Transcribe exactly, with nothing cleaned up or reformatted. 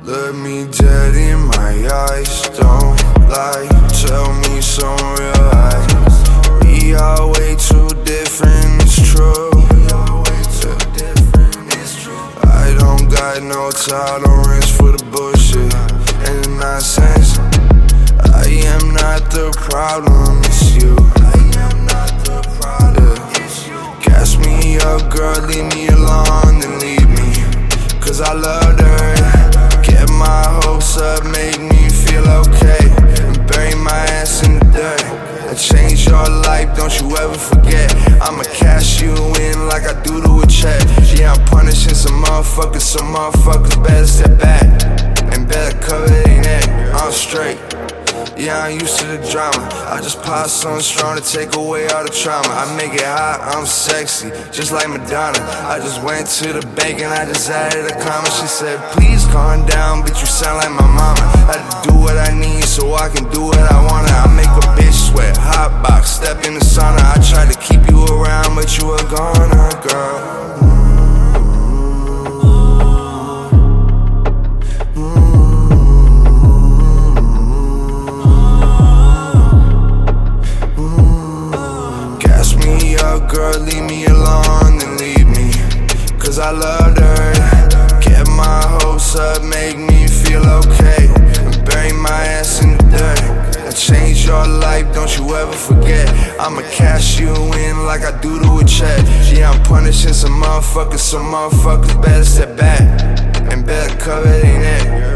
Look me dead in my eyes, don't lie, tell me some real lies. We are way too different, it's true. I don't got no tolerance for the bullshit and the nonsense. I am not the problem, it's you. Yeah. Gas me up, girl, leave me alone and leave me, cause I loved her. Get my hopes up, make me feel okay, and bury my ass in the dirt. I changed your life, don't you ever forget. I'ma cash you in like I do to a check. Yeah, I'm punishing some motherfuckers, some motherfuckers better step back and better cover their neck. I'm straight. Yeah, I'm used to the drama. I just pop something strong to take away all the trauma. I make it hot, I'm sexy, just like Madonna. I just went to the bank and I just added a comma. She said, please calm down, bitch, you sound like my mama. I had to do what I need so I can do what I wanna. I make a bitch sweat, hot box, step in the sauna. I tried to keep you around, but you were gone, girl. Girl, leave me alone and leave me, cause I loved her. Get my hopes up, make me feel okay, and bury my ass in the dirt. I changed your life, don't you ever forget. I'ma cash you in like I do to a check. Yeah, I'm punishing some motherfuckers, some motherfuckers better step back and better cover their neck.